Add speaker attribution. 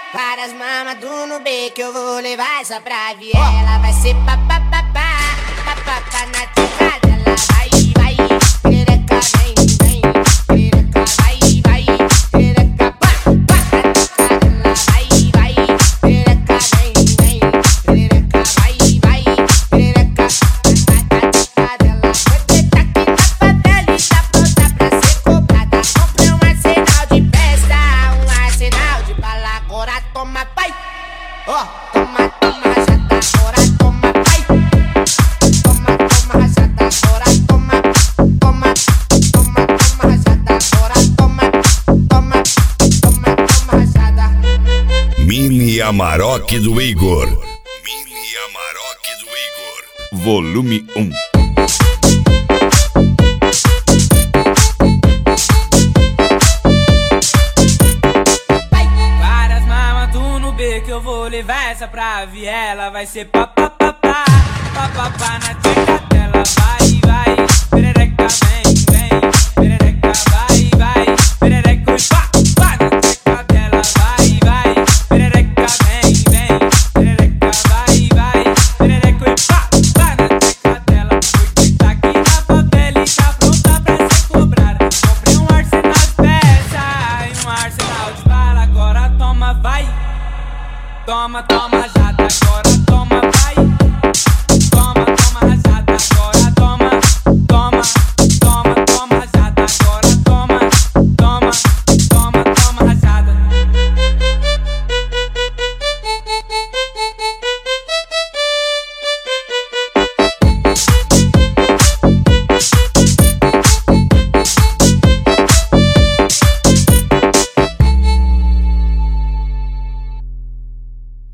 Speaker 1: Várias mamas do Nubê que eu vou levar essa pra viela. Vai ser papapá, papapá na tecla dela. Vai, perereca, vem, perereca, vai, perereca, pá, pá na tecla dela. Vai, perereca, vem, perereca, vai, perereca, na tecla dela. Você tá aqui na favela e tá pronta pra ser cobrada. Comprei um arsenal de festa, um arsenal de bala. Agora toma, pai. Ó, toma, rajada. Agora toma, pai. Toma, rajada. Agora toma, rajada. Agora toma, rajada.
Speaker 2: Mini Amarok do Igor. Mini Amarok do Igor. Volume 1.
Speaker 3: Várias mamas do Nubê que eu vou levar essa pra viela. Vai ser papapá, papapá na tecla dela. Vai, perereca, vem, perereca, vai, perereca e pá, pá na tecla dela. Vai, perereca, vem, perereca, vai, perereca e pá, pá na tecla dela. Porque tá aqui na favela e tá pronta pra ser cobrada. Comprei um arsenal de peça e um arsenal de bala. Agora toma, vai. Toma, jada, agora toma, vai.